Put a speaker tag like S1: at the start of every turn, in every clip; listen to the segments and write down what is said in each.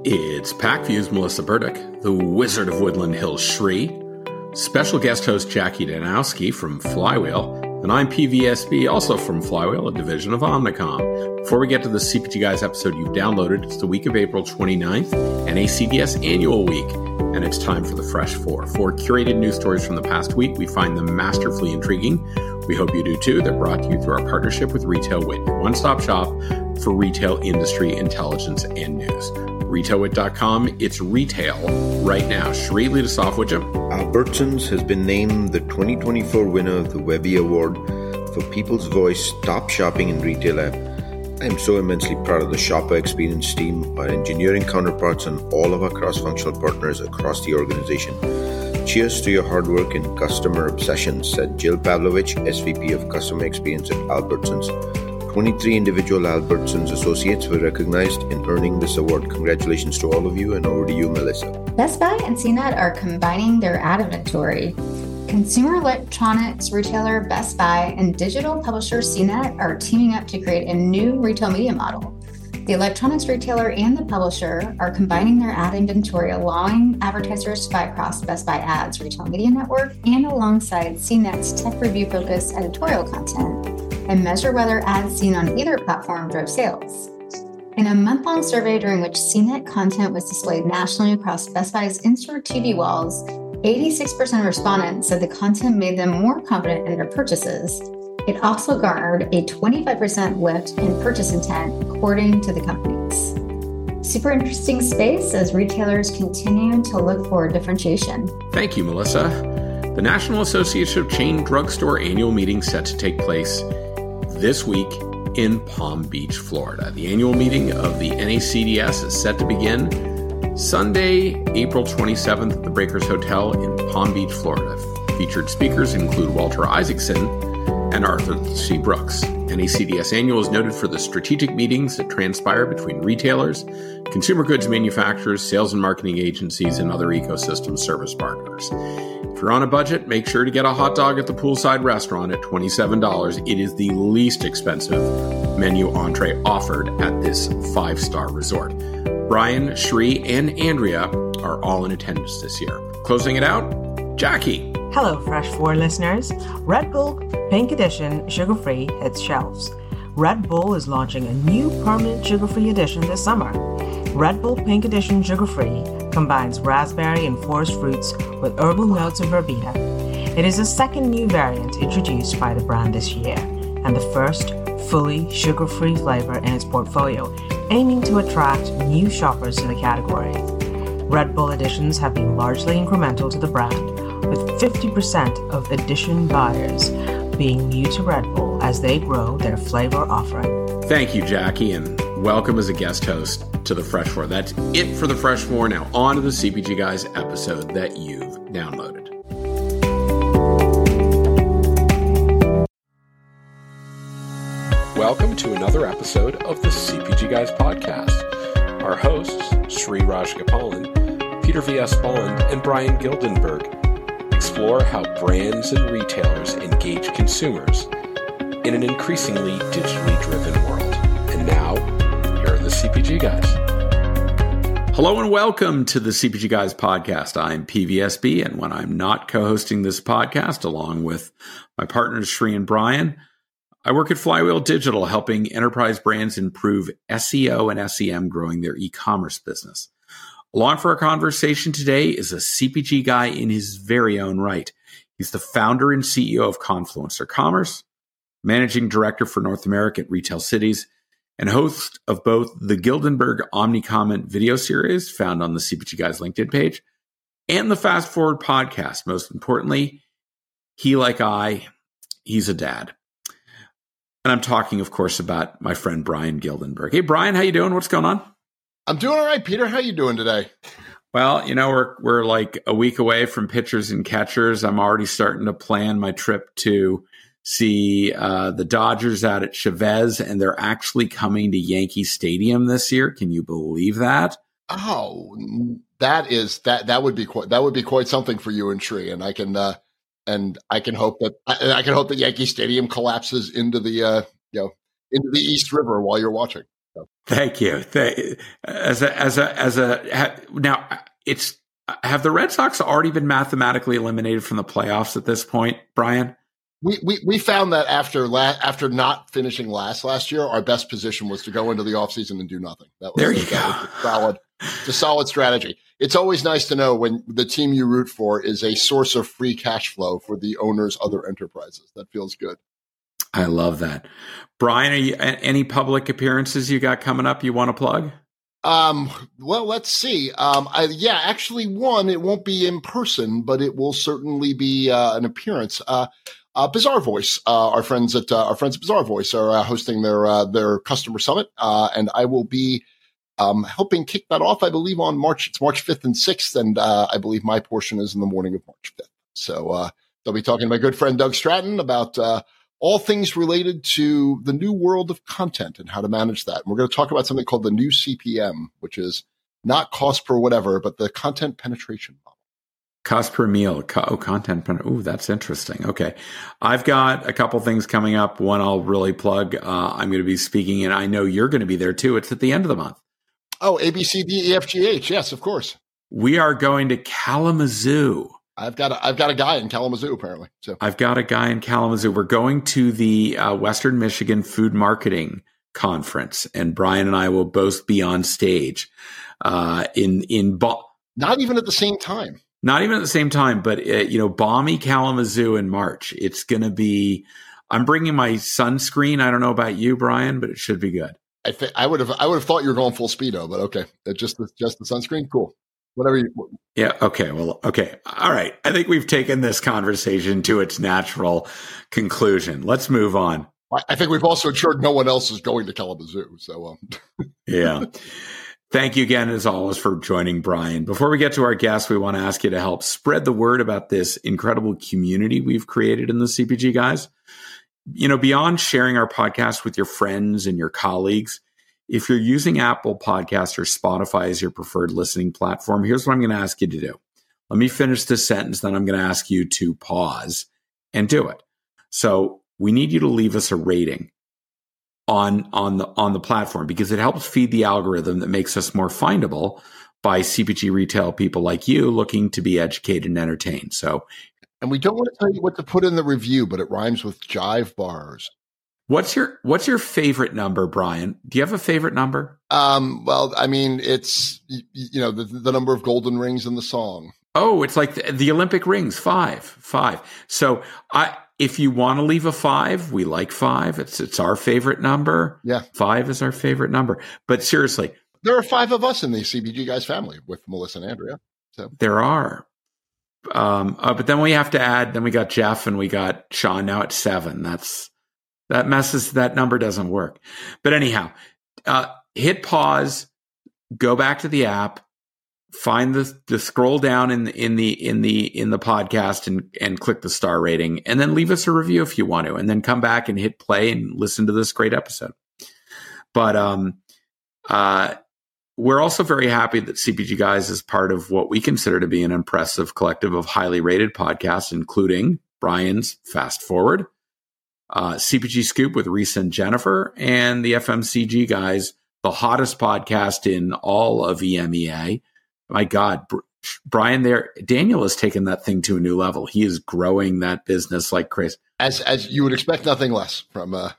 S1: It's PacView's Melissa Burdick, the Wizard of Woodland Hills Shri, special guest host Jackie Danowski from Flywheel, and I'm PVSB, also from Flywheel, a division of Omnicom. Before we get to the CPG Guys episode you've downloaded, it's the week of April 29th, NACDS Annual Week, and it's time for the Fresh Four. Four curated news stories from the past week. We find them masterfully intriguing. We hope you do too. They're brought to you through our partnership with RetailWit, your one-stop shop for retail industry intelligence and news. RetailWit.com, it's retail right now. Shri, lead us off, would you?
S2: Albertsons has been named the 2024 winner of the Webby Award for People's Voice Top Shopping in Retail app. I am so immensely proud of the shopper experience team, our engineering counterparts, and all of our cross-functional partners across the organization. Cheers to your hard work and customer obsession, said Jill Pavlovich, SVP of Customer Experience at Albertsons. 23 individual Albertsons associates were recognized in earning this award. Congratulations to all of you, and over to you, Melissa.
S3: Best Buy and CNET are combining their ad inventory. Consumer electronics retailer Best Buy and digital publisher CNET are teaming up to create a new retail media model. The electronics retailer and the publisher are combining their ad inventory, allowing advertisers to buy across Best Buy Ads retail media network and alongside CNET's tech review-focused editorial content, and measure whether ads seen on either platform drove sales. In a month-long survey during which CNET content was displayed nationally across Best Buy's in-store TV walls, 86% of respondents said the content made them more confident in their purchases. It also garnered a 25% lift in purchase intent, according to the companies. Super interesting space as retailers continue to look for differentiation.
S1: Thank you, Melissa. The National Association of Chain Drugstore annual meeting set to take place this week in Palm Beach, Florida. The annual meeting of the NACDS is set to begin Sunday, April 27th at the Breakers Hotel in Palm Beach, Florida. Featured speakers include Walter Isaacson and Arthur C. Brooks. NACDS Annual is noted for the strategic meetings that transpire between retailers, consumer goods manufacturers, sales and marketing agencies, and other ecosystem service partners. If you're on a budget, make sure to get a hot dog at the poolside restaurant at $27. It is the least expensive menu entree offered at this five-star resort. Brian, Shri, and Andrea are all in attendance this year. Closing it out, Jackie.
S4: Hello, Fresh 4 listeners. Red Bull Pink Edition Sugar-Free hits shelves. Red Bull is launching a new permanent sugar-free edition this summer. Red Bull Pink Edition Sugar-Free combines raspberry and forest fruits with herbal notes of verbena. It is the second new variant introduced by the brand this year, and the first fully sugar-free flavor in its portfolio, aiming to attract new shoppers to the category. Red Bull editions have been largely incremental to the brand, with 50% of edition buyers being new to Red Bull as they grow their flavor offering.
S1: Thank you, Jackie, and welcome as a guest host to the Fresh Four. That's it for the Fresh Four. Now on to the CPG Guys episode that you've downloaded. Welcome to another episode of the CPG Guys podcast. Our hosts, Shri Rajagopalan, Peter V.S. Bond, and Brian Gildenberg explore how brands and retailers engage consumers in an increasingly digitally driven world. And now, here are the CPG Guys. Hello and welcome to the CPG Guys podcast. I'm PVSB, and when I'm not co-hosting this podcast, along with my partners Shri and Brian, I work at Flywheel Digital, helping enterprise brands improve SEO and SEM, growing their e-commerce business. Along for our conversation today is a CPG guy in his very own right. He's the founder and CEO of Confluencer Commerce, managing director for North America at Retail Cities, and host of both the Gildenberg Omnicomment video series found on the CPG Guys LinkedIn page and the Fast Forward podcast. Most importantly, he, like I, he's a dad. And I'm talking, of course, about my friend Brian Gildenberg. Hey, Brian, how you doing? What's going on?
S5: I'm doing all right, Peter. How you doing today?
S1: Well, you know, we're like a week away from pitchers and catchers. I'm already starting to plan my trip to see the Dodgers out at Chavez, and they're actually coming to Yankee Stadium this year. Can you believe that?
S5: Oh, that would be quite something for you and Shri, and I can hope that Yankee Stadium collapses into the into the East River while you're watching. So.
S6: Thank you. Now have the Red Sox already been mathematically eliminated from the playoffs at this point, Brian?
S5: We found that after not finishing last year, our best position was to go into the offseason and do nothing. It's a solid strategy. It's always nice to know when the team you root for is a source of free cash flow for the owner's other enterprises. That feels good.
S6: I love that. Brian, any public appearances you got coming up you want to plug?
S5: Well, let's see. Actually one, it won't be in person, but it will certainly be an appearance. Bizarre Voice, our friends at Bizarre Voice are hosting their customer summit, and I will be helping kick that off. I believe on March 5th and 6th, and I believe my portion is in the morning of March 5th. So they'll be talking to my good friend Doug Stratton about all things related to the new world of content and how to manage that. And we're going to talk about something called the new CPM, which is not cost per whatever, but the content penetration model.
S6: Cost per meal. Content. That's interesting. Okay. I've got a couple things coming up. One I'll really plug. I'm going to be speaking, and I know you're going to be there too. It's at the end of the month.
S5: Oh, ABCDEFGH. Yes, of course.
S6: We are going to Kalamazoo.
S5: I've got a guy in Kalamazoo, apparently. So
S6: I've got a guy in Kalamazoo. We're going to the Western Michigan Food Marketing Conference, and Brian and I will both be on stage not
S5: even at the same time.
S6: Not even at the same time, but balmy Kalamazoo in March. It's going to be. I'm bringing my sunscreen. I don't know about you, Brian, but it should be good.
S5: I would have thought you were going full speedo, but okay, just the sunscreen, cool. Whatever you.
S6: Yeah. Okay. Well. Okay. All right. I think we've taken this conversation to its natural conclusion. Let's move on.
S5: I think we've also ensured no one else is going to Kalamazoo. So.
S6: Yeah. Thank you again, as always, for joining Brian. Before we get to our guests, we want to ask you to help spread the word about this incredible community we've created in the CPG Guys. Beyond sharing our podcast with your friends and your colleagues, if you're using Apple Podcasts or Spotify as your preferred listening platform, here's what I'm going to ask you to do. Let me finish this sentence, then I'm going to ask you to pause and do it. So we need you to leave us a rating on the platform, because it helps feed the algorithm that makes us more findable by CPG retail people like you looking to be educated and entertained. So,
S5: and we don't want to tell you what to put in the review, but it rhymes with jive bars.
S6: What's your favorite number, Brian? Do you have a favorite number?
S5: Well, I mean, it's the number of golden rings in the song.
S6: Oh, it's like the Olympic rings, 5. So if you want to leave a 5, we like 5. It's our favorite number.
S5: Yeah.
S6: 5 is our favorite number. But seriously.
S5: There are 5 of us in the CPG Guys family with Melissa and Andrea. So
S6: there are. But then we have to add, then we got Jeff and we got Sean. Now it's 7. That number doesn't work. But anyhow, hit pause, go back to the app, find the scroll down in the podcast and click the star rating, and then leave us a review if you want to, and then come back and hit play and listen to this great episode. But we're also very happy that CPG Guys is part of what we consider to be an impressive collective of highly rated podcasts, including Brian's Fast Forward, CPG Scoop with Reese and Jennifer, and the FMCG Guys, the hottest podcast in all of EMEA. My God, Brian, Daniel has taken that thing to a new level. He is growing that business like crazy.
S5: As you would expect, nothing less from a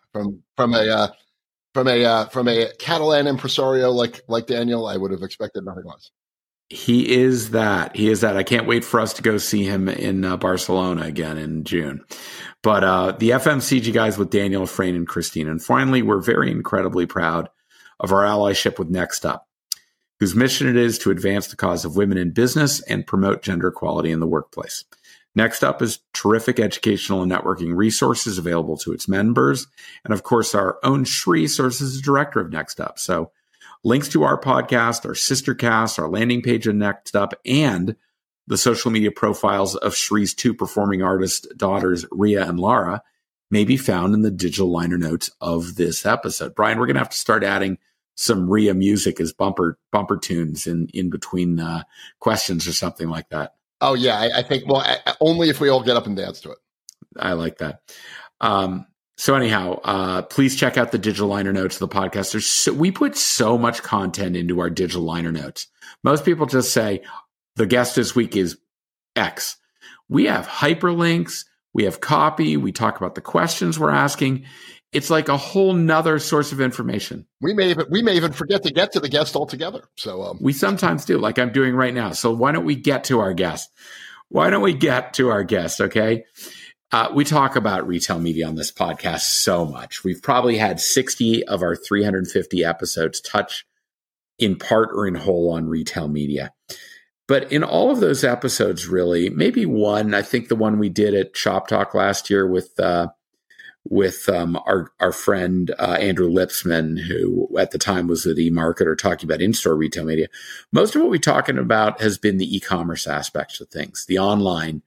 S5: Catalan impresario like Daniel. I would have expected nothing less.
S6: He is that. I can't wait for us to go see him in Barcelona again in June. But the FMCG Guys with Daniel, Frayne, and Christine. And finally, we're very incredibly proud of our allyship with Next Up, whose mission it is to advance the cause of women in business and promote gender equality in the workplace. Next Up is terrific educational and networking resources available to its members. And of course, our own Shri serves as the director of Next Up. So links to our podcast, our sister cast, our landing page of Next Up, and the social media profiles of Shri's 2 performing artist daughters, Ria and Lara, may be found in the digital liner notes of this episode. Brian, we're going to have to start adding some Ria music as bumper tunes in between questions or something like that.
S5: Oh yeah, I think only if we all get up and dance to it.
S6: I like that. So anyhow, please check out the digital liner notes of the podcast. We put so much content into our digital liner notes. Most people just say the guest this week is X. We have hyperlinks. We have copy. We talk about the questions we're asking. It's like a whole nother source of information.
S5: We may even forget to get to the guest altogether. So
S6: we sometimes do, like I'm doing right now. So why don't we get to our guest? Okay. We talk about retail media on this podcast so much. We've probably had 60 of our 350 episodes touch in part or in whole on retail media. But in all of those episodes, really, maybe one, I think the one we did at Shop Talk last year with our friend Andrew Lipsman, who at the time was at eMarketer talking about in-store retail media. Most of what we're talking about has been the e-commerce aspects of things, the online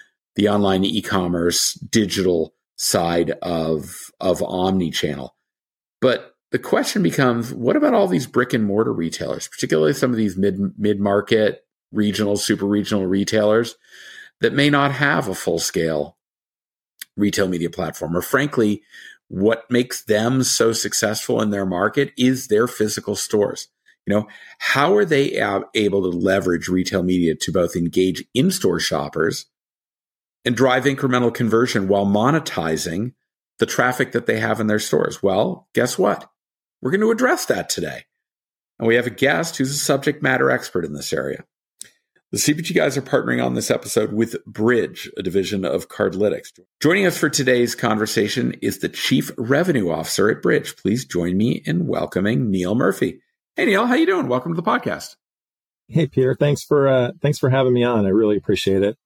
S6: e-commerce, digital side of omni-channel. But the question becomes, what about all these brick and mortar retailers, particularly some of these mid-market, regional, super regional retailers that may not have a full-scale retail media platform? Or frankly, what makes them so successful in their market is their physical stores. How are they able to leverage retail media to both engage in-store shoppers and drive incremental conversion while monetizing the traffic that they have in their stores? Well, guess what? We're going to address that today. And we have a guest who's a subject matter expert in this area. The CPG guys are partnering on this episode with Bridge, a division of Cardlytics. Joining us for today's conversation is the Chief Revenue Officer at Bridge. Please join me in welcoming Neil Murphy. Hey, Neil, how you doing? Welcome to the podcast.
S7: Hey, Peter. Thanks for having me on. I really appreciate it.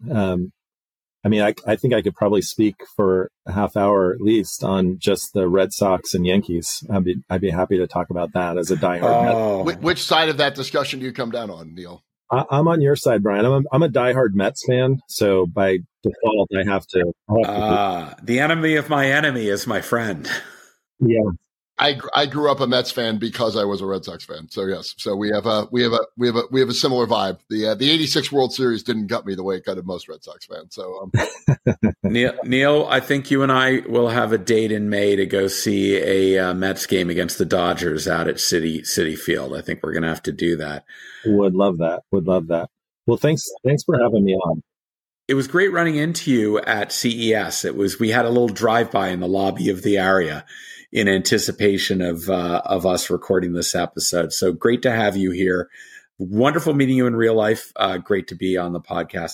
S7: I think I could probably speak for a half hour at least on just the Red Sox and Yankees. I'd be happy to talk about that as a diehard Met.
S5: Which side of that discussion do you come down on, Neil?
S7: I'm on your side, Brian. I'm a diehard Mets fan, so by default, I have to.
S6: The enemy of my enemy is my friend.
S7: Yeah,
S5: I grew up a Mets fan because I was a Red Sox fan. So yes, so we have a similar vibe. The '86 World Series didn't gut me the way it gutted most Red Sox fans. So
S6: Neil, I think you and I will have a date in May to go see a Mets game against the Dodgers out at Citi Field. I think we're going to have to do that.
S7: Would love that. Well, thanks for having me on.
S6: It was great running into you at CES. We had a little drive-by in the lobby of the area in anticipation of us recording this episode. So great to have you here. Wonderful meeting you in real life. Great to be on the podcast.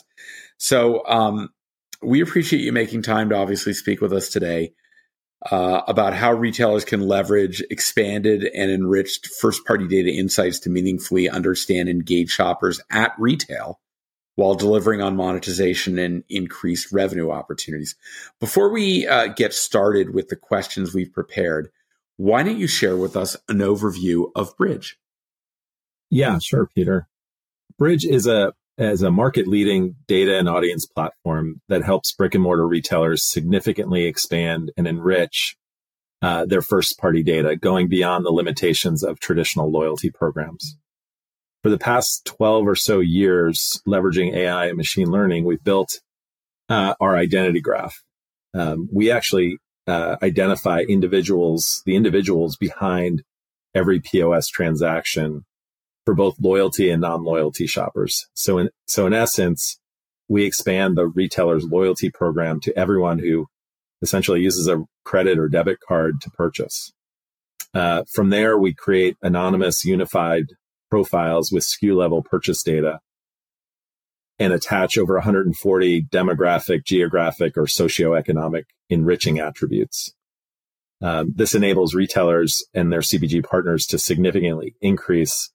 S6: So we appreciate you making time to obviously speak with us today about how retailers can leverage expanded and enriched first-party data insights to meaningfully understand and engage shoppers at retail while delivering on monetization and increased revenue opportunities. Before we get started with the questions we've prepared, why don't you share with us an overview of Bridge?
S7: Yeah, sure, Peter. Bridge is a market-leading data and audience platform that helps brick-and-mortar retailers significantly expand and enrich their first-party data, going beyond the limitations of traditional loyalty programs. For the past 12 or so years, leveraging AI and machine learning, we've built our identity graph. We actually identify the individuals behind every POS transaction for both loyalty and non-loyalty shoppers. So in essence, we expand the retailer's loyalty program to everyone who essentially uses a credit or debit card to purchase. From there, we create anonymous unified profiles with SKU level purchase data and attach over 140 demographic, geographic, or socioeconomic enriching attributes. This enables retailers and their CPG partners to significantly increase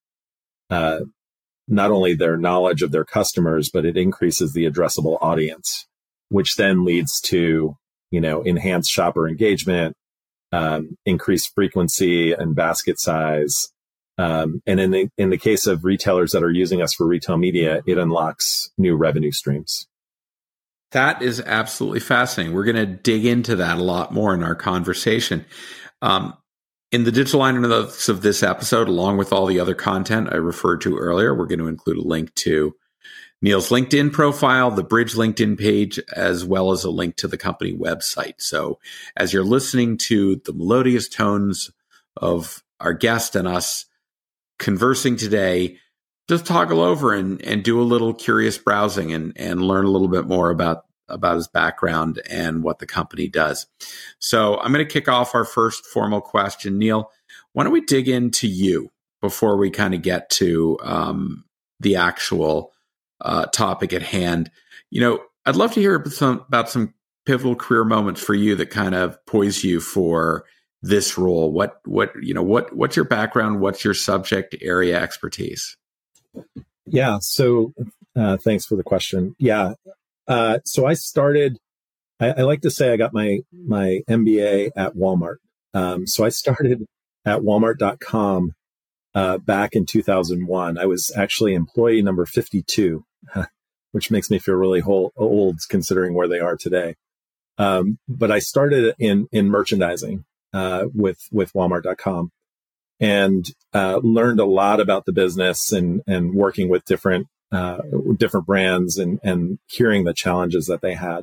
S7: not only their knowledge of their customers, but it increases the addressable audience, which then leads to, enhanced shopper engagement, increased frequency and basket size. And in the case of retailers that are using us for retail media, it unlocks new revenue streams.
S6: That is absolutely fascinating. We're going to dig into that a lot more in our conversation. In the digital liner notes of this episode, along with all the other content I referred to earlier, we're going to include a link to Neil's LinkedIn profile, the Bridge LinkedIn page, as well as a link to the company website. So as you're listening to the melodious tones of our guest and us conversing today, just toggle over and do a little curious browsing and learn a little bit more about his background and what the company does. So I'm going to kick off our first formal question. Neil, why don't we dig into you before we kind of get to the actual topic at hand? I'd love to hear about some pivotal career moments for you that kind of poise you for this role. What's your background? What's your subject area expertise?
S7: Yeah. So thanks for the question. Yeah. So I started, I like to say I got my MBA at Walmart. So I started at Walmart.com back in 2001. I was actually employee number 52, which makes me feel really old considering where they are today. But I started in merchandising with Walmart.com and learned a lot about the business and working with different brands and hearing the challenges that they had.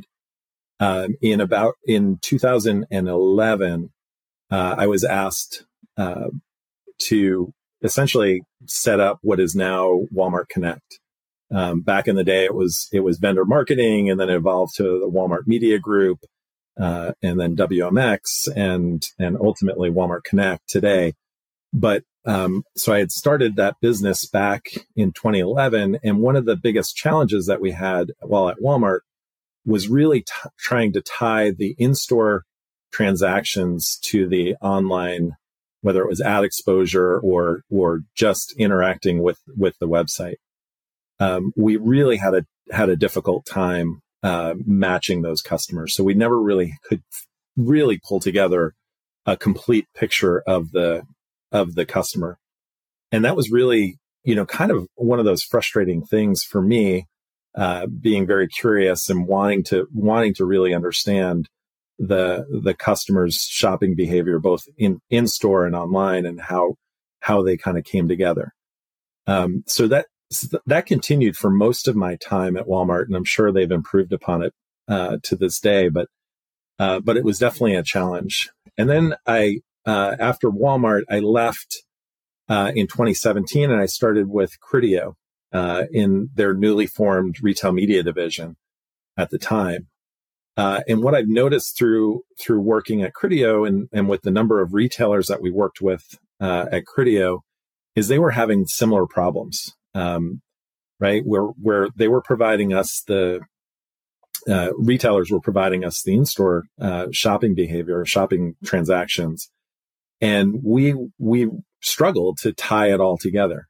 S7: In 2011, I was asked to essentially set up what is now Walmart Connect. Back in the day, it was vendor marketing, and then it evolved to the Walmart Media Group, and then WMX, and ultimately Walmart Connect today. But so I had started that business back in 2011, and one of the biggest challenges that we had while at Walmart was really trying to tie the in-store transactions to the online, whether it was ad exposure or just interacting with the website. We really had a difficult time matching those customers. So we never really could really pull together a complete picture of the customer. And that was really, kind of one of those frustrating things for me, being very curious and wanting to really understand the customer's shopping behavior, both in store and online, and how they kind of came together. So that continued for most of my time at Walmart, and I'm sure they've improved upon it to this day. But it was definitely a challenge. And then after Walmart, I left in 2017, and I started with Criteo in their newly formed retail media division at the time. And what I've noticed through working at Criteo and with the number of retailers that we worked with at Criteo is they were having similar problems, right? Where they were providing us retailers were providing us the in-store shopping behavior, shopping transactions. And we struggled to tie it all together.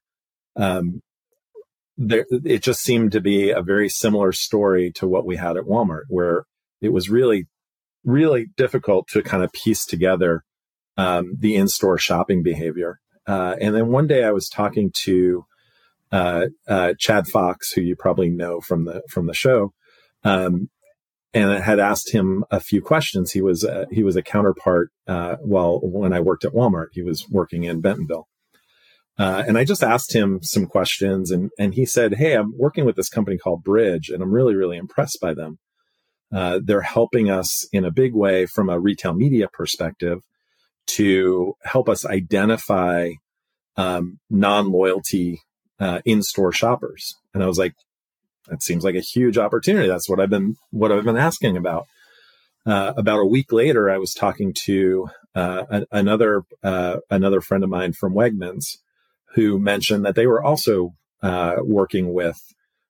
S7: It just seemed to be a very similar story to what we had at Walmart, where it was really, really difficult to kind of piece together the in-store shopping behavior. And then one day I was talking to Chad Fox, who you probably know from the show, and I had asked him a few questions. He was a counterpart when I worked at Walmart. He was working in Bentonville. And I just asked him some questions, and he said, "Hey, I'm working with this company called Bridge, and I'm really, really impressed by them. They're helping us in a big way from a retail media perspective to help us identify non-loyalty in-store shoppers." And I was like, that seems like a huge opportunity. That's what I've been asking about. About a week later, I was talking to another friend of mine from Wegmans, who mentioned that they were also working with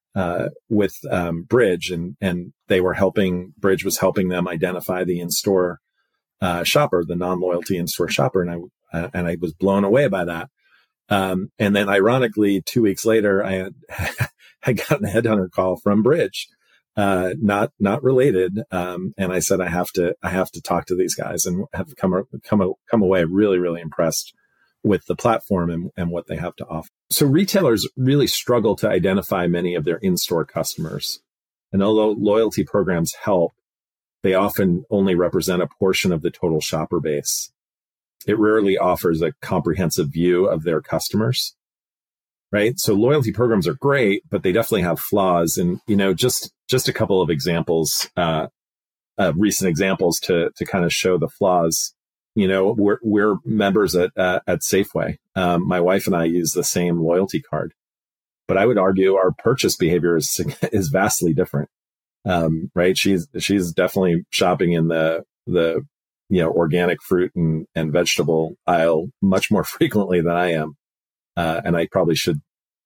S7: Bridge, and they were Bridge was helping them identify the in-store shopper, the non-loyalty in-store shopper, and I was blown away by that. And then, ironically, 2 weeks later, I got a headhunter call from Bridge, not related. And I said, I have to talk to these guys, and have come away really, really impressed with the platform and what they have to offer. So retailers really struggle to identify many of their in-store customers. And although loyalty programs help, they often only represent a portion of the total shopper base. It rarely offers a comprehensive view of their customers. right? So loyalty programs are great, but they definitely have flaws. And, just a couple of examples, recent examples to kind of show the flaws. We're members at Safeway. My wife and I use the same loyalty card, but I would argue our purchase behavior is vastly different. Right? She's definitely shopping in the organic fruit and vegetable aisle much more frequently than I am, and I probably should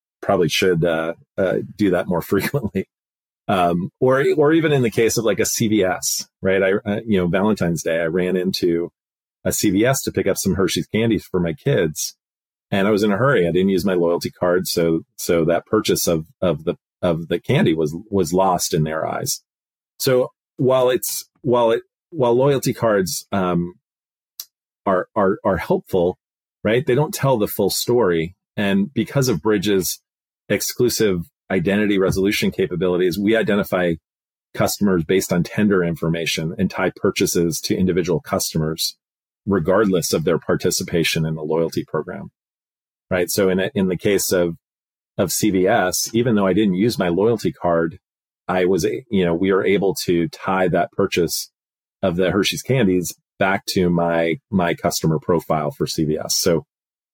S7: do that more frequently. Or even in the case of like a CVS, right? Valentine's Day, I ran into a CVS to pick up some Hershey's candies for my kids, and I was in a hurry. I didn't use my loyalty card, so that purchase of the candy was lost in their eyes. So while loyalty cards are helpful, right? They don't tell the full story, and because of Bridge's exclusive identity resolution capabilities, we identify customers based on tender information and tie purchases to individual customers, regardless of their participation in the loyalty program. Right. So in the case of CVS, even though I didn't use my loyalty card, we were able to tie that purchase of the Hershey's candies back to my customer profile for CVS. So,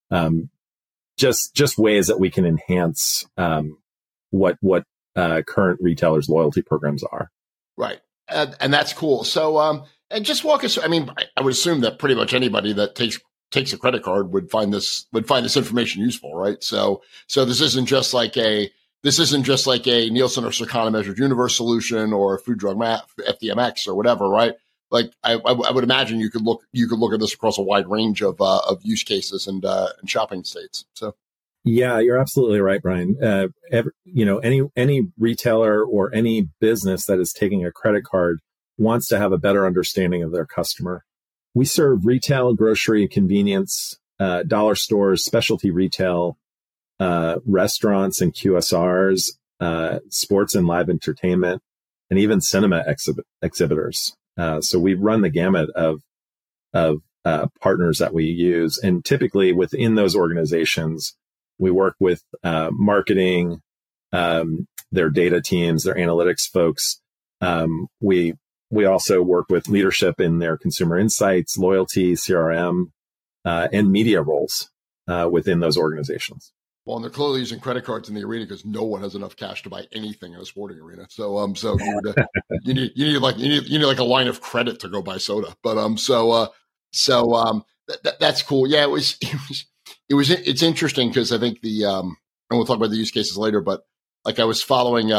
S7: just ways that we can enhance, what current retailers' loyalty programs are.
S5: Right. And that's cool. So, and just walk us, I mean, I would assume that pretty much anybody that takes a credit card would find this information useful, right? So this isn't just like a Nielsen or Circana measured universe solution or a food drug map, FDMX or whatever, right? Like I would imagine you could look at this across a wide range of use cases and shopping states. So.
S7: Yeah, you're absolutely right, Brian. Any retailer or any business that is taking a credit card wants to have a better understanding of their customer. We serve retail, grocery, convenience, dollar stores, specialty retail, restaurants and QSRs, sports and live entertainment, and even cinema exhibitors. So we run the gamut of partners that we use. And typically within those organizations, we work with marketing, their data teams, their analytics folks. We also work with leadership in their consumer insights, loyalty, CRM, and media roles within those organizations.
S5: Well, and they're clearly using credit cards in the arena because no one has enough cash to buy anything in a sporting arena. So you need like a line of credit to go buy soda. But that's cool. Yeah, it's interesting because I think and we'll talk about the use cases later, but like I was following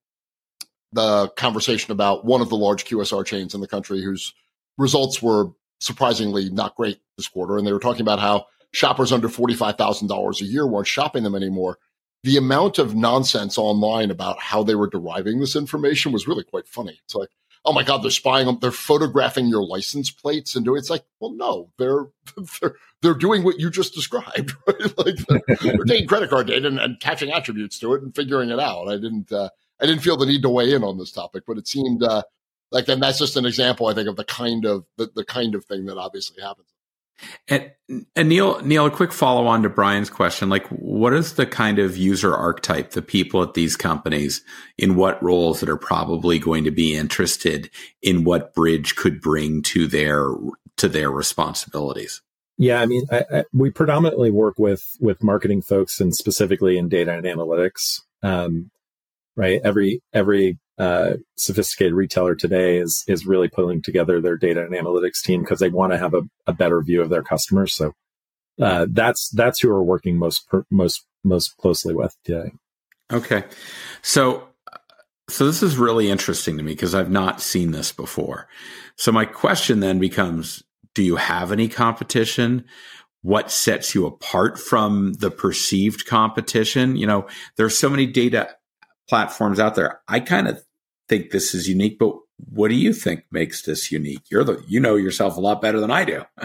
S5: the conversation about one of the large QSR chains in the country whose results were surprisingly not great this quarter. And they were talking about how shoppers under $45,000 a year weren't shopping them anymore. The amount of nonsense online about how they were deriving this information was really quite funny. It's like, oh my God, they're spying on, they're photographing your license plates and doing, it's like, well, no, they're doing what you just described, right? Like they're taking credit card data and attaching attributes to it and figuring it out. I didn't feel the need to weigh in on this topic, but it seemed like, and that's just an example, I think, of the kind of thing that obviously happens.
S6: And Neil, a quick follow on to Brian's question. Like, what is the kind of user archetype, the people at these companies, in what roles that are probably going to be interested in what Bridge could bring to their responsibilities?
S7: Yeah, I mean, we predominantly work with marketing folks and specifically in data and analytics. Right, every sophisticated retailer today is really pulling together their data and analytics team because they want to have a better view of their customers. So that's who we're working most closely with today.
S6: Okay, so this is really interesting to me because I've not seen this before. So my question then becomes: do you have any competition? What sets you apart from the perceived competition? You know, there's so many data platforms out there. I kind of think this is unique, but what do you think makes this unique? You know yourself a lot better than I do.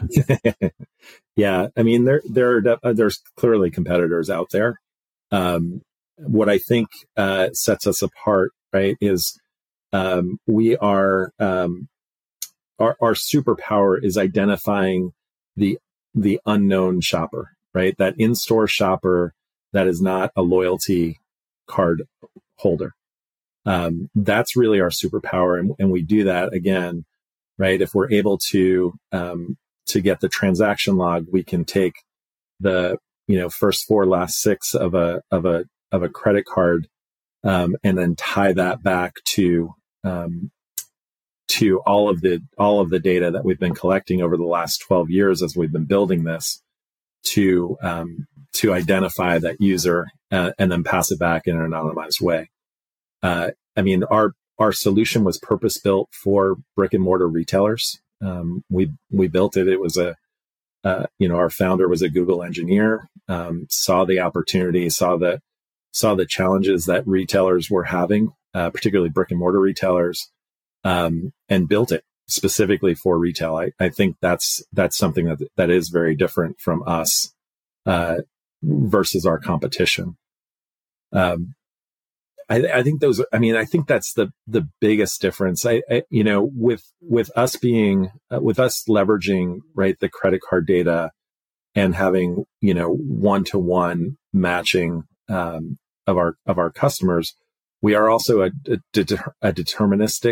S7: Yeah, I mean, there's clearly competitors out there. What I think sets us apart, right, is we are our superpower is identifying the unknown shopper, right? That in-store shopper that is not a loyalty card holder. That's really our superpower. And we do that again, right? If we're able to get the transaction log, we can take the, first 4, last 6 of a credit card, and then tie that back to all of the data that we've been collecting over the last 12 years as we've been building this to identify that user, and then pass it back in an anonymized way. Our solution was purpose built for brick and mortar retailers. We built it. It was our founder was a Google engineer, saw the opportunity, saw the challenges that retailers were having, particularly brick and mortar retailers, and built it specifically for retail. I think that's something that is very different from us, versus our competition. I think that's the biggest difference. With us leveraging, right, the credit card data and having, one-to-one matching, of our customers, we are also a deterministic,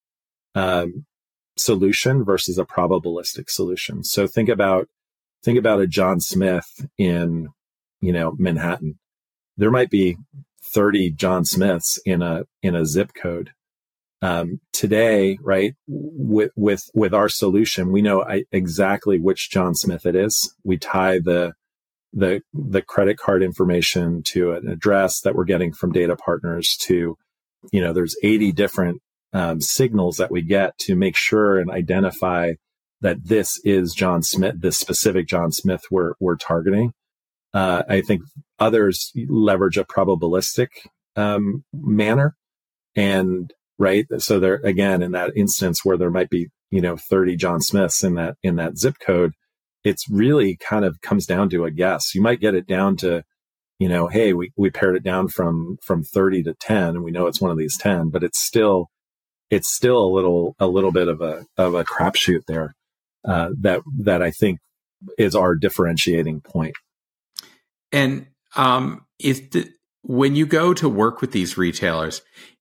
S7: solution versus a probabilistic solution. So think about a John Smith in, Manhattan. There might be 30 John Smiths in a zip code. Today, right, with our solution, we know exactly which John Smith it is. We tie the credit card information to an address that we're getting from data partners to, there's 80 different signals that we get to make sure and identify that this is John Smith, this specific John Smith we're targeting. I think others leverage a probabilistic manner, and right. So there again, in that instance where there might be 30 John Smiths in that zip code, it's really kind of comes down to a guess. You might get it down to, hey, we pared it down from 30 to 10, and we know it's one of these 10, but it's still a little bit of a crapshoot there, that I think is our differentiating point.
S6: And when you go to work with these retailers,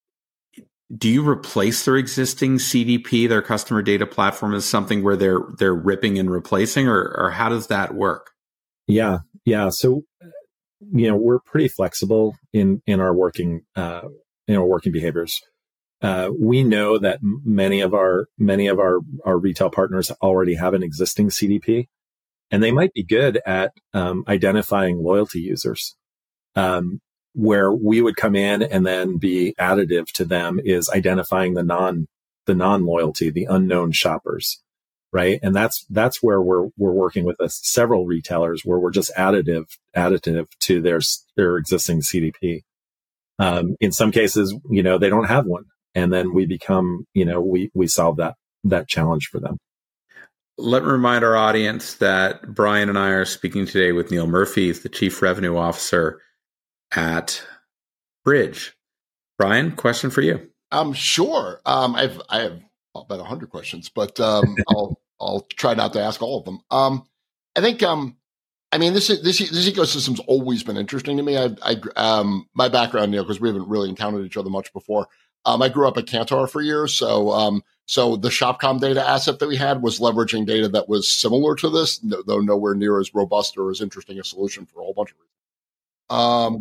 S6: do you replace their existing CDP, their customer data platform, as something where they're ripping and replacing, or how does that work? Yeah.
S7: So, we're pretty flexible in our working behaviors. We know that many of our retail partners already have an existing CDP, and they might be good at identifying loyalty users. Where we would come in and then be additive to them is identifying the non-loyalty, the unknown shoppers, right? And that's where we're working with several retailers where we're just additive to their existing CDP. In some cases, they don't have one, and then we become, we solve that challenge for them.
S6: Let me remind our audience that Brian and I are speaking today with Neil Murphy, the Chief Revenue Officer at Bridge. Brian, question for you.
S5: Sure. I have about 100 questions, but I'll try not to ask all of them. I think this ecosystem's always been interesting to me. My background, because we haven't really encountered each other much before. I grew up at Kantar for years, so the Shopcom data asset that we had was leveraging data that was similar to this, though nowhere near as robust or as interesting a solution for a whole bunch of reasons. I'm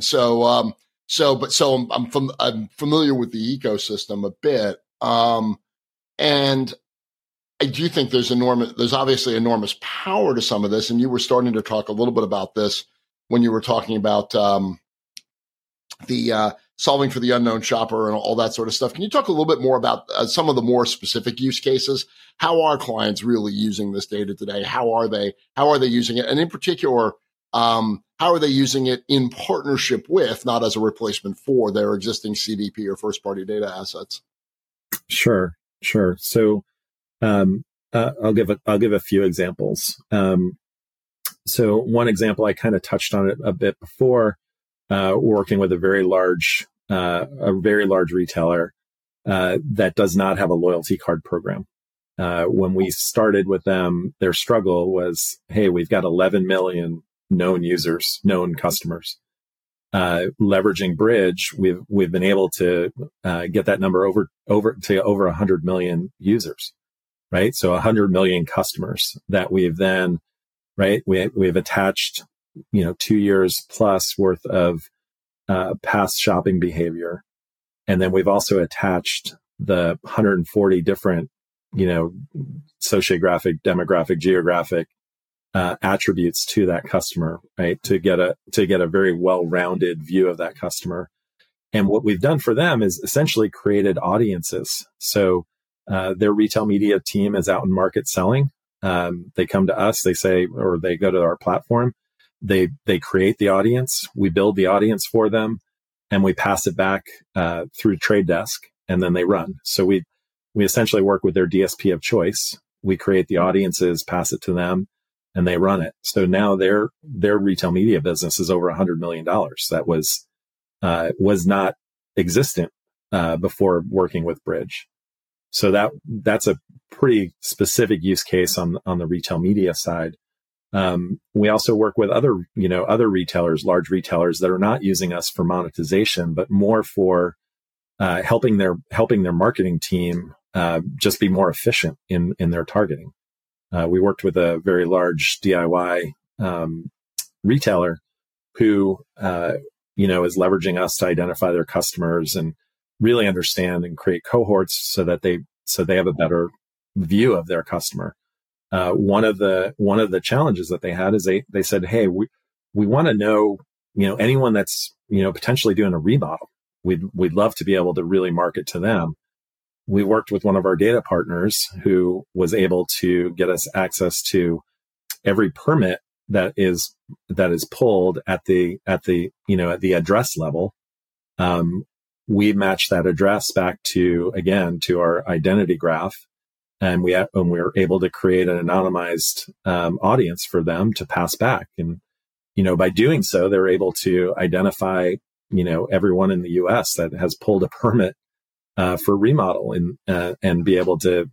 S5: familiar with the ecosystem a bit. And I do think there's obviously enormous power to some of this. And you were starting to talk a little bit about this when you were talking about, the solving for the unknown shopper and all that sort of stuff. Can you talk a little bit more about some of the more specific use cases? How are clients really using this data today? How are they using it? And in particular, how are they using it in partnership with, not as a replacement for, their existing CDP or first-party data assets?
S7: Sure. So I'll give a few examples. So one example, I kind of touched on it a bit before. Working with a very large retailer that does not have a loyalty card program. When we started with them, their struggle was, hey, we've got 11 million known users, known customers. leveraging Bridge, we've been able to get that number over 100 million users, right? So 100 million customers that we've then, right? We've attached, 2 years plus worth of past shopping behavior, and then we've also attached the 140 different, sociographic, demographic, geographic attributes to that customer, right? To get a very well-rounded view of that customer. And what we've done for them is essentially created audiences. So their retail media team is out in market selling. They come to us, they say, or they go to our platform. They create the audience. We build the audience for them, and we pass it back through Trade Desk, and then they run. So we essentially work with their DSP of choice. We create the audiences, pass it to them, and they run it. So now their retail media business is over $100 million. That was not existent before working with Bridge. So that's a pretty specific use case on the retail media side. We also work with other retailers, large retailers that are not using us for monetization, but more for helping their marketing team just be more efficient in their targeting. We worked with a very large DIY retailer who is leveraging us to identify their customers and really understand and create cohorts so they have a better view of their customer. One of the challenges that they had is they said, hey, we want to know, anyone that's, potentially doing a remodel. We'd love to be able to really market to them. We worked with one of our data partners who was able to get us access to every permit that is pulled at the address level. We matched that address back to our identity graph. And we were able to create an anonymized audience for them to pass back. And, by doing so, they're able to identify, everyone in the U.S. that has pulled a permit for remodel and be able to,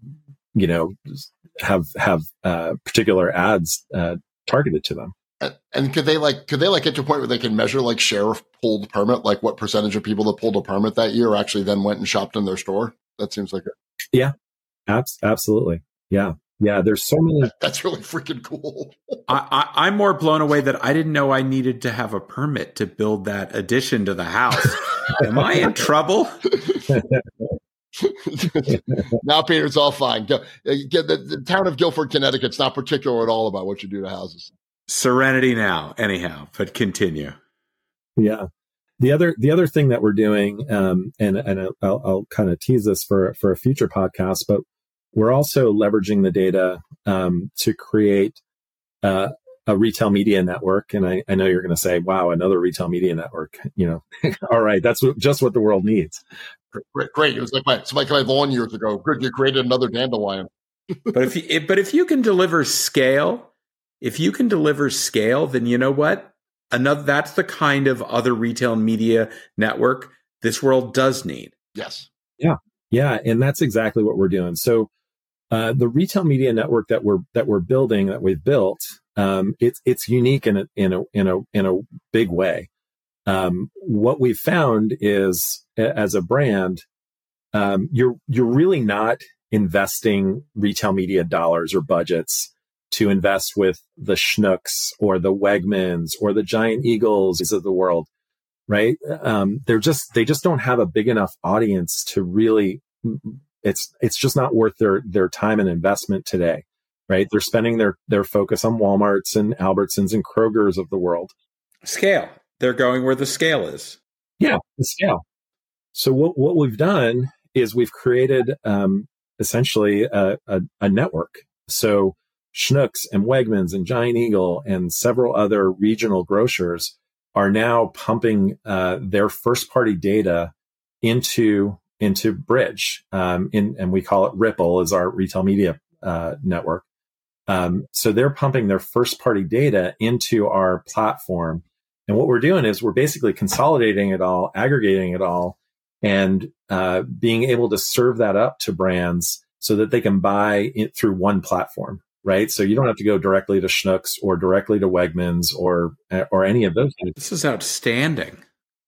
S7: have particular ads targeted to them.
S5: And could they get to a point where they can measure share of pulled permit, like what percentage of people that pulled a permit that year actually then went and shopped in their store? That seems like it.
S7: Yeah. Absolutely. Yeah. There's so many.
S5: That's really freaking cool.
S6: I'm more blown away that I didn't know I needed to have a permit to build that addition to the house. Am I in trouble?
S5: Now, Peter, it's all fine. The town of Guilford, Connecticut's not particular at all about what you do to houses.
S6: Serenity now, anyhow, but continue.
S7: Yeah. The other thing that we're doing, and I'll kind of tease this for a future podcast, but we're also leveraging the data to create a retail media network. And I know you're going to say, "Wow, another retail media network." All right, that's just what the world needs.
S5: Great. It was like my lawn years ago. Good, you created another dandelion.
S6: But if you can deliver scale, then you know what? That's the kind of other retail media network this world does need.
S5: Yes.
S7: Yeah. And that's exactly what we're doing. So, the retail media network that we're building, that we've built, it's unique in a big way. What we've found is, as a brand, you're really not investing retail media dollars or budgets to invest with the Schnucks or the Wegmans or the Giant Eagles of the world, right? They just don't have a big enough audience to really. It's just not worth their time and investment today, right? They're spending their focus on Walmarts and Albertsons and Krogers of the world.
S6: Scale. They're going where the scale is.
S7: Yeah, the scale. So what we've done is we've created essentially a network. So Schnucks and Wegmans and Giant Eagle and several other regional grocers are now pumping their first-party data into Bridge, and we call it Ripple as our retail media network. So they're pumping their first-party data into our platform, and what we're doing is we're basically consolidating it all, aggregating it all, and being able to serve that up to brands so that they can buy it through one platform. Right. So you don't have to go directly to Schnucks or directly to Wegmans or any of those things.
S6: This is outstanding.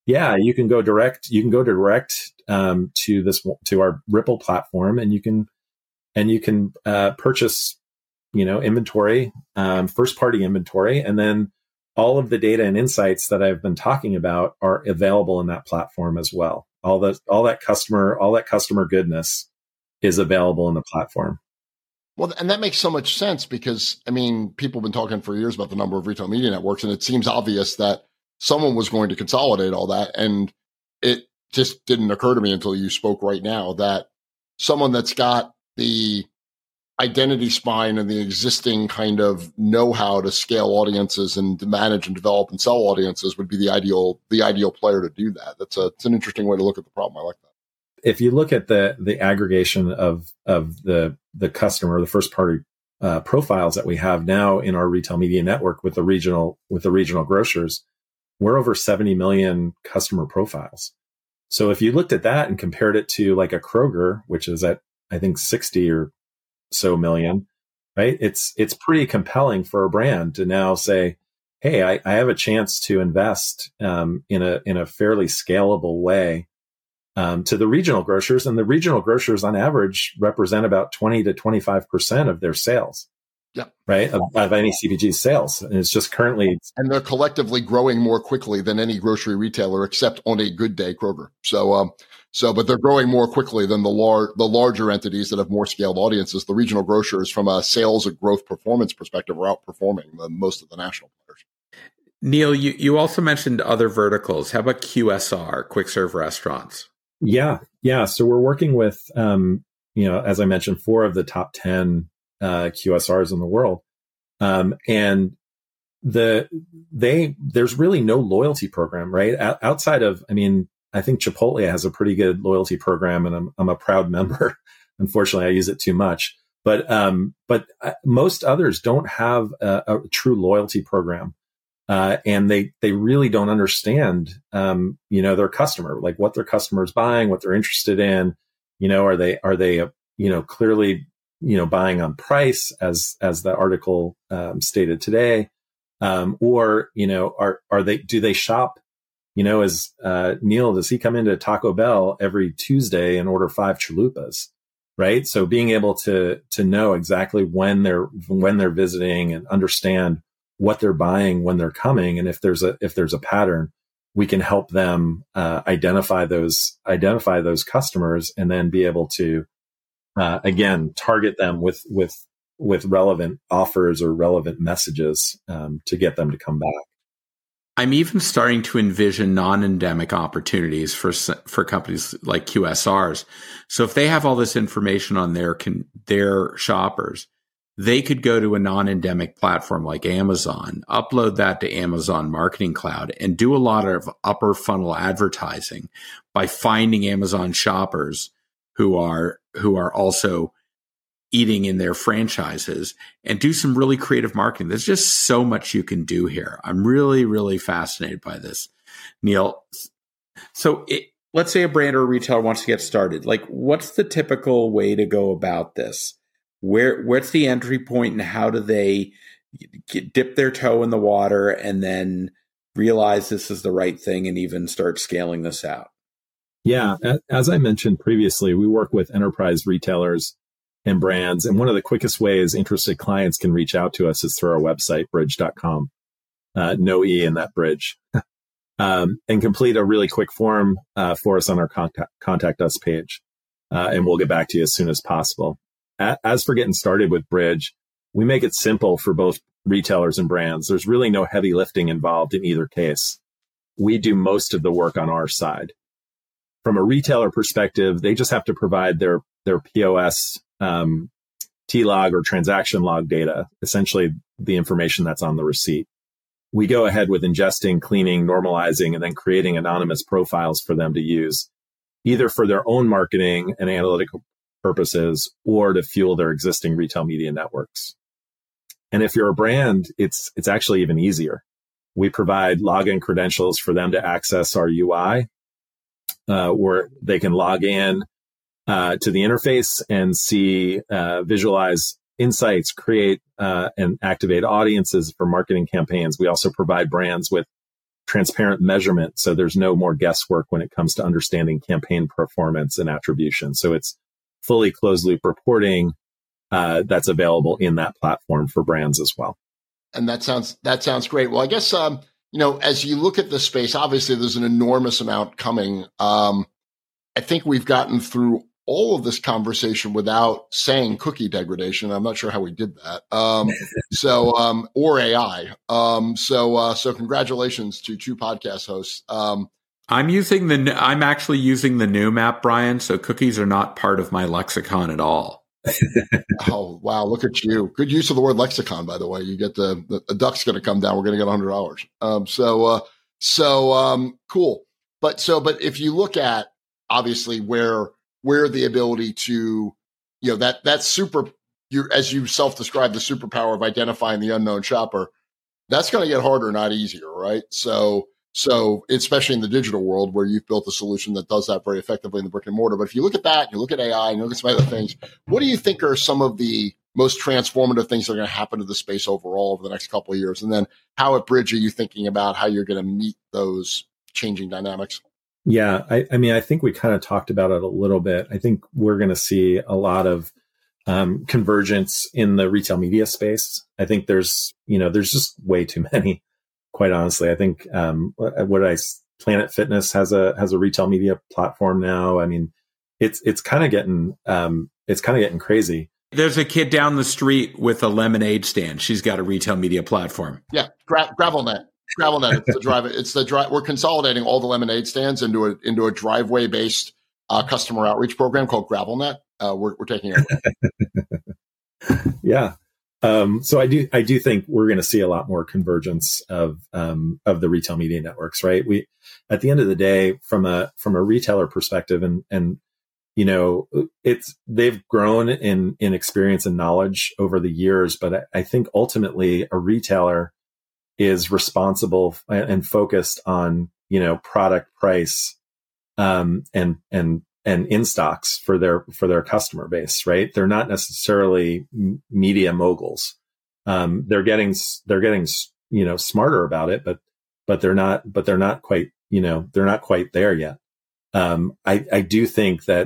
S7: Yeah, you can go direct. You can go direct to our Ripple platform, and you can purchase, inventory, first party inventory, and then all of the data and insights that I've been talking about are available in that platform as well. All that customer goodness is available in the platform.
S5: Well, and that makes so much sense because, people have been talking for years about the number of retail media networks, and it seems obvious that someone was going to consolidate all that. And it just didn't occur to me until you spoke right now that someone that's got the identity spine and the existing kind of know-how to scale audiences and to manage and develop and sell audiences would be the ideal player to do that. It's an interesting way to look at the problem. I like that.
S7: If you look at the aggregation of the customer, the first party profiles that we have now in our retail media network with the regional grocers, we're over 70 million customer profiles. So if you looked at that and compared it to like a Kroger, which is at I think 60 or so million, right? It's pretty compelling for a brand to now say, hey, I have a chance to invest in a fairly scalable way to the regional grocers, and the regional grocers on average represent about 20 to 25% of their sales.
S5: Yeah.
S7: Right. Of any CPG sales. And it's just currently.
S5: And they're collectively growing more quickly than any grocery retailer, except on a good day, Kroger. But they're growing more quickly than the larger entities that have more scaled audiences. The regional grocers, from a sales and growth performance perspective, are outperforming most of the national players.
S6: Neil, you also mentioned other verticals. How about QSR, quick serve restaurants?
S7: Yeah. So we're working with, as I mentioned, 4 of the top 10 QSRs in the world. And there's really no loyalty program, right? Outside of, I think Chipotle has a pretty good loyalty program, and I'm a proud member. Unfortunately, I use it too much, but most others don't have a true loyalty program. And they really don't understand, their customer, like what their customer is buying, what they're interested in. Are they clearly, buying on price as the article stated today, or do they shop? As Neil, does he come into Taco Bell every Tuesday and order 5 chalupas? Right. So being able to know exactly when they're visiting and understand what they're buying when they're coming, and if there's a pattern, we can help them identify those customers, and then be able to again target them with relevant offers or relevant messages to get them to come back.
S6: I'm even starting to envision non-endemic opportunities for companies like QSRs. So if they have all this information on their shoppers, they could go to a non-endemic platform like Amazon, upload that to Amazon Marketing Cloud, and do a lot of upper funnel advertising by finding Amazon shoppers who are also eating in their franchises, and do some really creative marketing. There's just so much you can do here. I'm really, really fascinated by this, Neil. So let's say a brand or a retailer wants to get started. Like, what's the typical way to go about this? What's the entry point, and how do they dip their toe in the water and then realize this is the right thing and even start scaling this out?
S7: Yeah. As I mentioned previously, we work with enterprise retailers and brands. And one of the quickest ways interested clients can reach out to us is through our website, bridge.com. No E in that bridge. And complete a really quick form for us on our contact us page. And we'll get back to you as soon as possible. As for getting started with Bridge, we make it simple for both retailers and brands. There's really no heavy lifting involved in either case. We do most of the work on our side. From a retailer perspective, they just have to provide their POS T-log or transaction log data, essentially the information that's on the receipt. We go ahead with ingesting, cleaning, normalizing, and then creating anonymous profiles for them to use, either for their own marketing and analytical purposes or to fuel their existing retail media networks. And if you're a brand, it's actually even easier. We provide login credentials for them to access our UI, where they can log in to the interface and see, visualize insights, create and activate audiences for marketing campaigns. We also provide brands with transparent measurement. So there's no more guesswork when it comes to understanding campaign performance and attribution. So it's fully closed loop reporting that's available in that platform for brands as well.
S5: And that sounds great. Well, I guess, as you look at the space, obviously there's an enormous amount coming. I think we've gotten through all of this conversation without saying cookie degradation. I'm not sure how we did that. Or AI. So congratulations to two podcast hosts. I'm
S6: actually using the new map, Brian. So cookies are not part of my lexicon at all.
S5: Oh, wow. Look at you. Good use of the word lexicon, by the way. You get the duck's going to come down. We're going to get $100. Cool. But if you look at obviously where the ability to, that super, as you self-described, the superpower of identifying the unknown shopper, that's going to get harder, not easier, right? So especially in the digital world where you've built a solution that does that very effectively in the brick and mortar. But if you look at that, and you look at AI, and you look at some other things, what do you think are some of the most transformative things that are going to happen to the space overall over the next couple of years? And then how at Bridge are you thinking about how you're going to meet those changing dynamics?
S7: Yeah, I think we kind of talked about it a little bit. I think we're going to see a lot of convergence in the retail media space. I think there's just way too many, quite honestly. I think Planet Fitness has a retail media platform now. I mean, it's kind of getting crazy.
S6: There's a kid down the street with a lemonade stand. She's got a retail media platform.
S5: Yeah, GravelNet. It's the drive. We're consolidating all the lemonade stands into a driveway based customer outreach program called GravelNet. We're taking it.
S7: Yeah. So I do think we're going to see a lot more convergence of the retail media networks, right? We, at the end of the day, from a retailer perspective, and they've grown in experience and knowledge over the years, but I think ultimately a retailer is responsible and focused on, product price, and in stocks for their customer base, right? They're not necessarily media moguls. They're getting smarter about it, but they're not quite there yet. I do think that,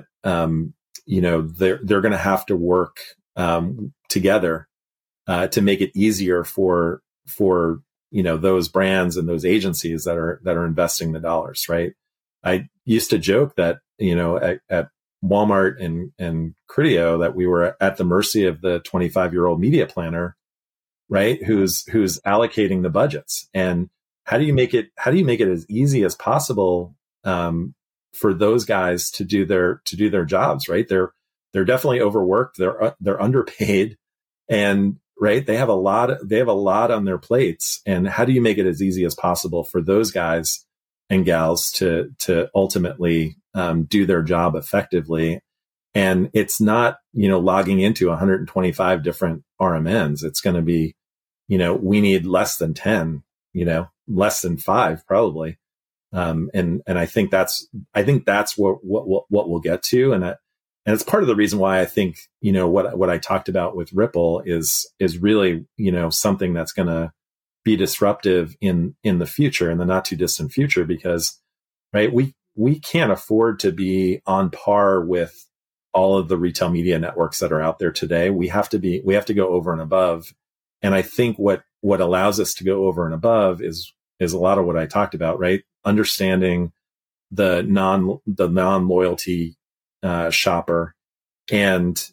S7: they're going to have to work, together, to make it easier for those brands and those agencies that are investing the dollars, right? I used to joke that, at Walmart and Criteo that we were at the mercy of the 25-year-old media planner, right? Who's allocating the budgets. And how do you make it as easy as possible, for those guys to do their jobs, right? They're definitely overworked. They're underpaid, and right, they have a lot on their plates. And how do you make it as easy as possible for those guys and gals to ultimately do their job effectively? And it's not, logging into 125 different RMNs. It's going to be, we need less than 10, less than 5 probably. And I think that's what we'll get to. And it's part of the reason why I think, what I talked about with Ripple is really, something that's going to be disruptive in the future, in the not too distant future, because, right, we can't afford to be on par with all of the retail media networks that are out there today. We have to go over and above. And I think what allows us to go over and above is a lot of what I talked about, right? Understanding the non-loyalty shopper, and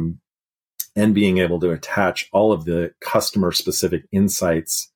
S7: being able to attach all of the customer specific insights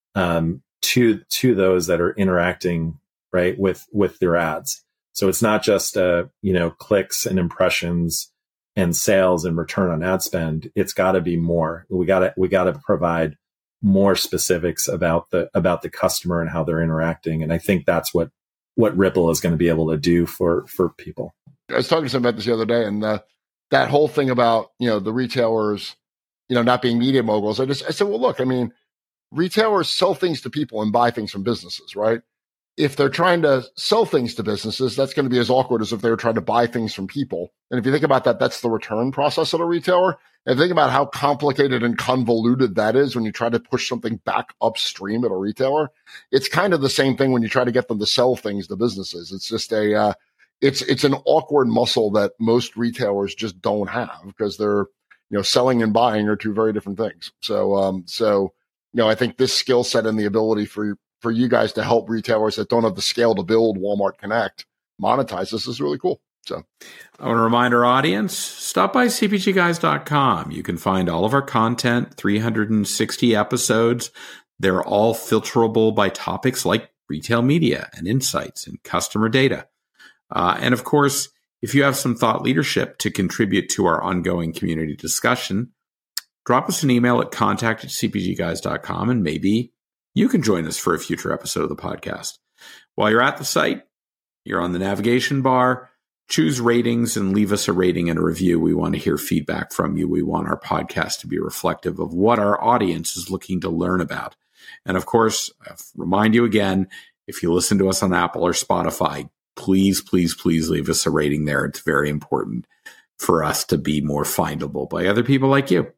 S7: to those that are interacting, right, with their ads. So it's not just clicks and impressions and sales and return on ad spend. It's got to be more. We got to provide more specifics about the customer and how they're interacting. And I think that's what Ripple is going to be able to do for people.
S5: I was talking to someone about this the other day, and that whole thing about, the retailers, not being media moguls. I said, well, look, I mean, retailers sell things to people and buy things from businesses, right? if they're trying to sell things to businesses, that's going to be as awkward as if they were trying to buy things from people. And if you think about that, that's the return process at a retailer. And think about how complicated and convoluted that is when you try to push something back upstream at a retailer. It's kind of the same thing when you try to get them to sell things to businesses. It's just it's an awkward muscle that most retailers just don't have because they're, selling and buying are two very different things. So, I think this skill set and the ability for you guys to help retailers that don't have the scale to build Walmart Connect monetize this is really cool. So
S6: I want to remind our audience, stop by cpgguys.com. You can find all of our content, 360 episodes. They're all filterable by topics like retail media and insights and customer data. And of course, if you have some thought leadership to contribute to our ongoing community discussion, drop us an email at contact@cpgguys.com and maybe you can join us for a future episode of the podcast. While you're at the site, you're on the navigation bar, choose ratings and leave us a rating and a review. We want to hear feedback from you. We want our podcast to be reflective of what our audience is looking to learn about. And of course, I remind you again, if you listen to us on Apple or Spotify, please, please, please leave us a rating there. It's very important for us to be more findable by other people like you.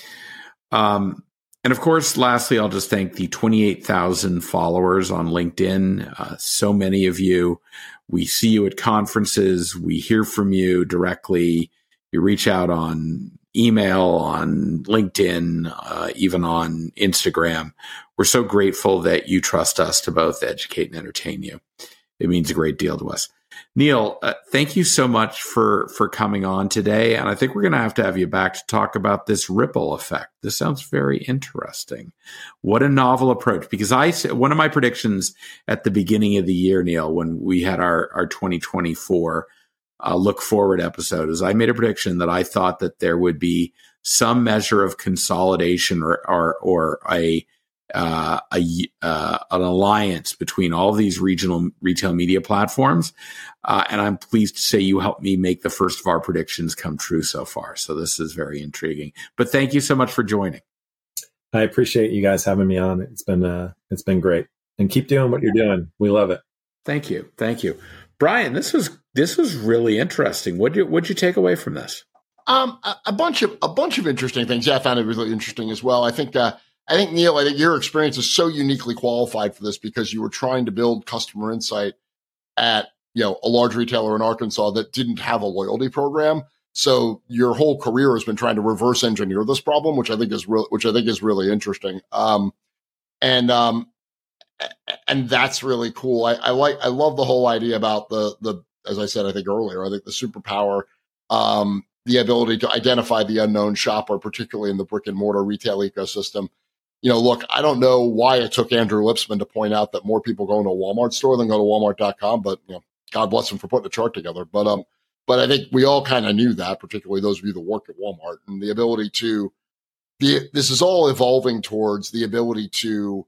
S6: And of course, lastly, I'll just thank the 28,000 followers on LinkedIn. So many of you, we see you at conferences. We hear from you directly. You reach out on email, on LinkedIn, even on Instagram. We're so grateful that you trust us to both educate and entertain you. It means a great deal to us. Neil, thank you so much for coming on today. And I think we're going to have you back to talk about this ripple effect. This sounds very interesting. What a novel approach. Because one of my predictions at the beginning of the year, Neil, when we had our 2024 look forward episode, is I made a prediction that I thought that there would be some measure of consolidation or an alliance between all of these regional retail media platforms. And I'm pleased to say you helped me make the first of our predictions come true so far. So this is very intriguing. But thank you so much for joining.
S7: I appreciate you guys having me on. It's been great. And keep doing what you're doing. We love it.
S6: Thank you. Thank you. Brian, this was really interesting. What'd you take away from this?
S5: A bunch of interesting things. Yeah, I found it really interesting as well. I think Neil, your experience is so uniquely qualified for this because you were trying to build customer insight at, a large retailer in Arkansas that didn't have a loyalty program. So your whole career has been trying to reverse engineer this problem, which I think is really interesting. And that's really cool. I love the whole idea about the, as I said, I think earlier, I think the superpower, the ability to identify the unknown shopper, particularly in the brick and mortar retail ecosystem. Look, I don't know why it took Andrew Lipsman to point out that more people go into a Walmart store than go to Walmart.com, but God bless him for putting a chart together. But I think we all kind of knew that, particularly those of you that work at Walmart, and the ability to this is all evolving towards the ability to,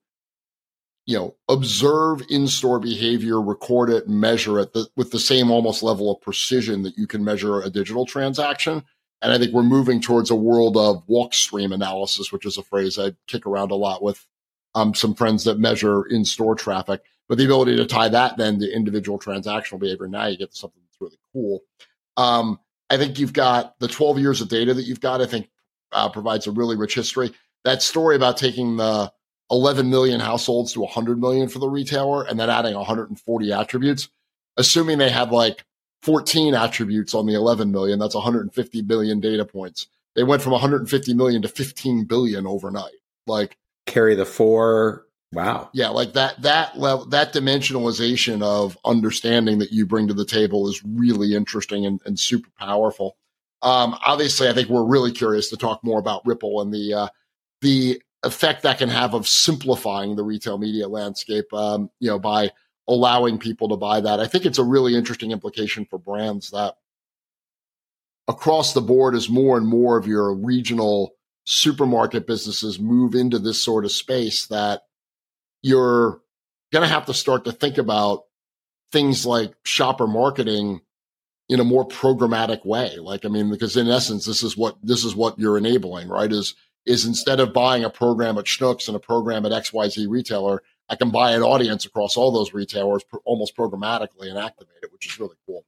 S5: observe in-store behavior, record it, measure it with the same almost level of precision that you can measure a digital transaction. And I think we're moving towards a world of walk stream analysis, which is a phrase I kick around a lot with some friends that measure in-store traffic. But the ability to tie that then to individual transactional behavior, now you get to something that's really cool. I think you've got the 12 years of data that you've got, I think provides a really rich history. That story about taking the 11 million households to 100 million for the retailer and then adding 140 attributes, assuming they had like 14 attributes on the 11 million, that's 150 billion data points. They went from 150 million to 15 billion overnight. Like
S6: carry the 4. Wow.
S5: Yeah. Like that level, that dimensionalization of understanding that you bring to the table is really interesting and super powerful. Obviously I think we're really curious to talk more about Ripple and the effect that can have of simplifying the retail media landscape, by allowing people to buy that. I think it's a really interesting implication for brands that across the board, as more and more of your regional supermarket businesses move into this sort of space, that you're going to have to start to think about things like shopper marketing in a more programmatic way. Because in essence, this is what you're enabling, right? Is instead of buying a program at Schnucks and a program at XYZ retailer, I can buy an audience across all those retailers almost programmatically and activate it, which is really cool.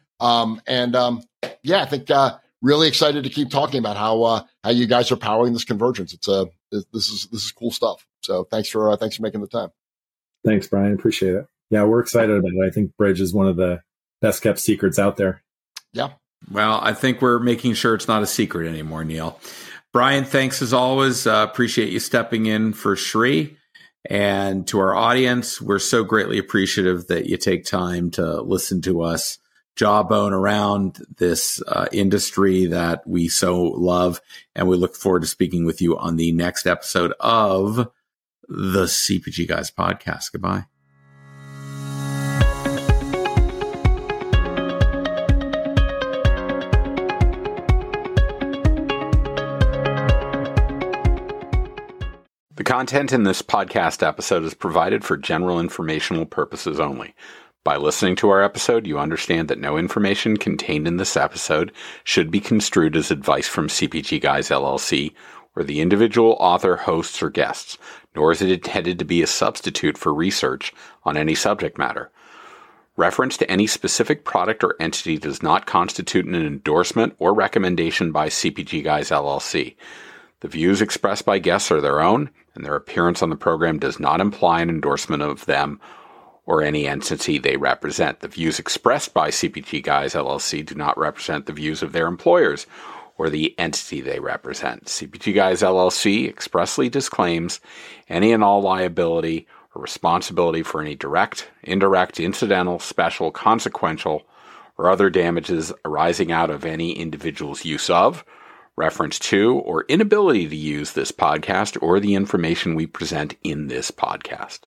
S5: I think really excited to keep talking about how you guys are powering this convergence. This is cool stuff. So thanks for making the time.
S7: Thanks, Brian. Appreciate it. Yeah, we're excited about it. I think Bridge is one of the best kept secrets out there.
S5: Yeah.
S6: Well, I think we're making sure it's not a secret anymore, Neil. Brian, thanks as always. Appreciate you stepping in for Sri. And to our audience, we're so greatly appreciative that you take time to listen to us jawbone around this industry that we so love. And we look forward to speaking with you on the next episode of the CPG Guys podcast. Goodbye. The content in this podcast episode is provided for general informational purposes only. By listening to our episode, you understand that no information contained in this episode should be construed as advice from CPG Guys LLC or the individual author, hosts, or guests, nor is it intended to be a substitute for research on any subject matter. Reference to any specific product or entity does not constitute an endorsement or recommendation by CPG Guys LLC. The views expressed by guests are their own, and their appearance on the program does not imply an endorsement of them or any entity they represent. The views expressed by CPG Guys LLC do not represent the views of their employers or the entity they represent. CPG Guys LLC expressly disclaims any and all liability or responsibility for any direct, indirect, incidental, special, consequential, or other damages arising out of any individual's use of, reference to, or inability to use this podcast or the information we present in this podcast.